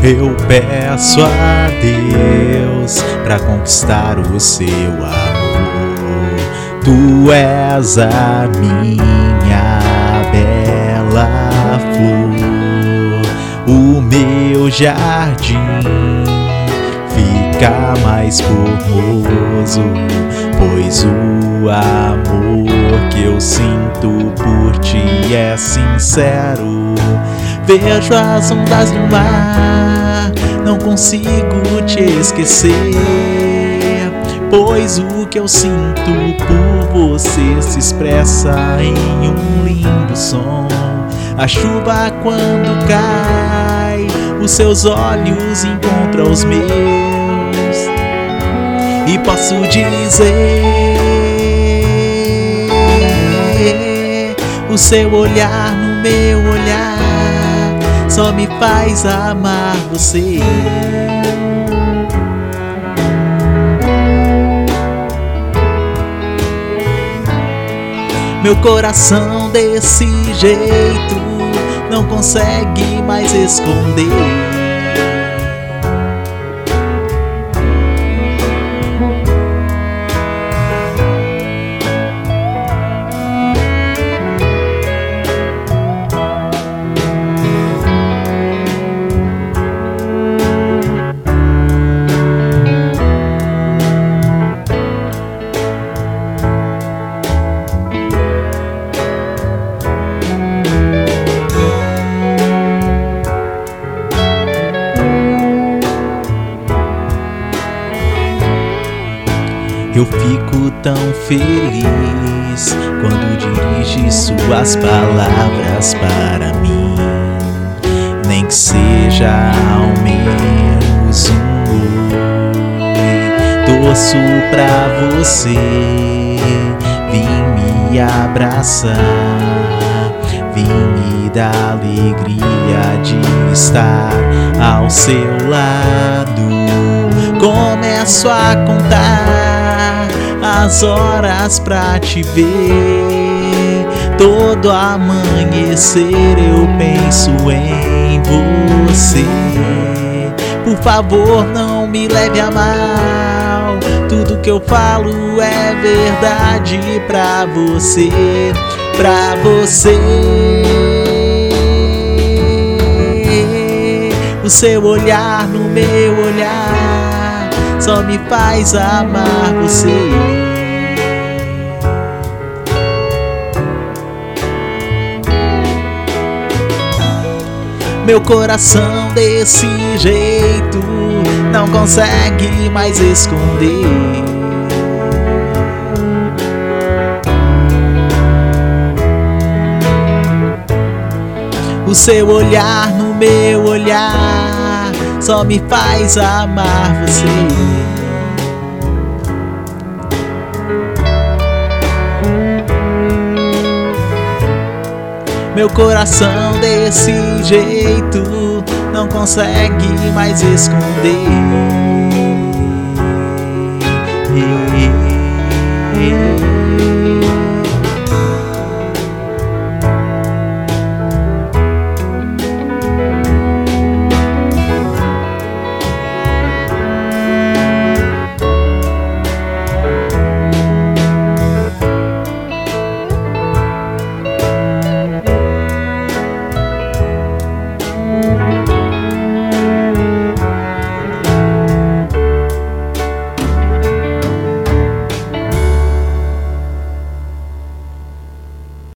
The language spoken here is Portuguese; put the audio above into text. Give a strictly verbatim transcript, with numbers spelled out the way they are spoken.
eu peço a Deus pra conquistar o seu amor. Tu és a minha bela flor, o meu jardim fica mais formoso, pois o amor que eu sinto por ti é sincero. Vejo as ondas do mar, não consigo te esquecer, pois o que eu sinto por você se expressa em um lindo som. A chuva quando cai, os seus olhos encontram os meus, e posso dizer, o seu olhar no meu olhar só me faz amar você. Meu coração desse jeito não consegue mais esconder. Eu fico tão feliz quando dirige suas palavras para mim, nem que seja ao menos um oi. Torço pra você vir me abraçar, vir me dar alegria de estar ao seu lado. Começo a contar as horas pra te ver. Todo amanhecer eu penso em você. Por favor, não me leve a mal, tudo que eu falo é verdade pra você, pra você. O seu olhar no meu olhar só me faz amar você. Meu coração desse jeito não consegue mais esconder. O seu olhar no meu olhar só me faz amar você. Meu coração desse jeito não consegue mais esconder.